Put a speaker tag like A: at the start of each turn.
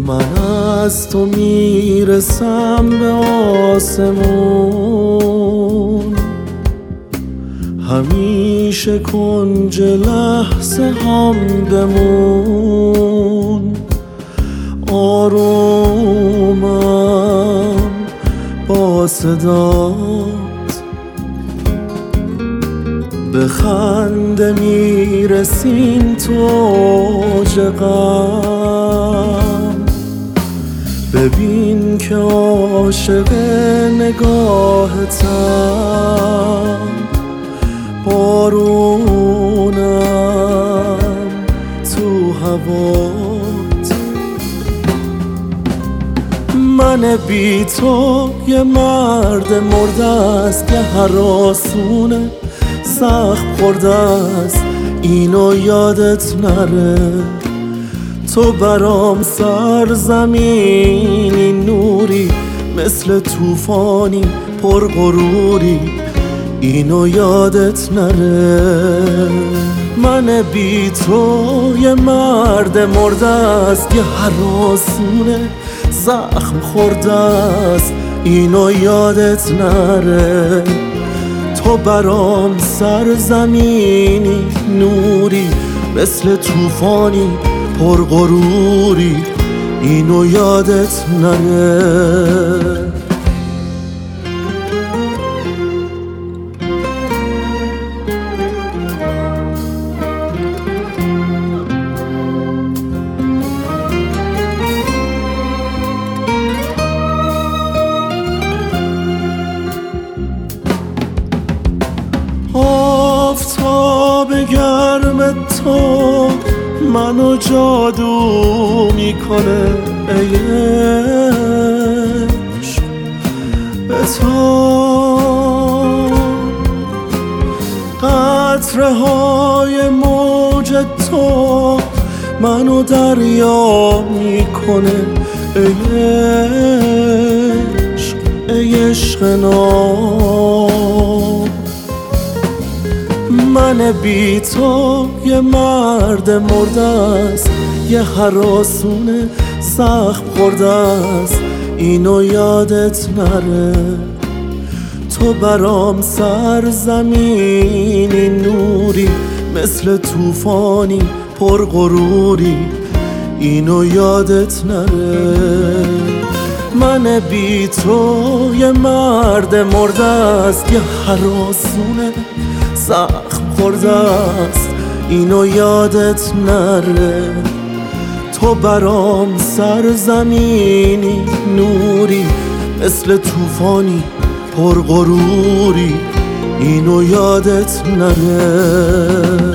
A: من از تو میرسم به آسمون، همیشه کنج لحظه هم بمون. آرومم با صدات، به خنده میرسیم تو اوج غم. ببین که عاشق نگاهتم، بارونم تو هوات. من بی تو یه مرد مرده است، یه هراسونه زخم خورده است، اینو یادت نره. تو برام سرزمینی نوری، مثل طوفانی پرغروری، اینو یادت نره. من بی تو یه مرد مرده است، یه هراسونه زخم خورده است، اینو یادت نره. تو برام سرزمینی نوری، مثل طوفانی پرغروری، اینو یادت نره. آفتاب گرم تو منو جادو میکنه، ای عشق به تو. قطره های موج تو منو دریا میکنه، ای عشق، ای عشق ناب. من بی تو یه مرد مرده است، یه هراسونه زخم خورده است، اینو یادت نره. تو برام سرزمینی نوری، مثل طوفانی پرغروری، اینو یادت نره. من بی تو یه مرد مرده است، یه هراسونه زخم خورده است، اینو یادت نره. تو برام سرزمینی نوری، مثل طوفانی پرغروری، اینو یادت نره.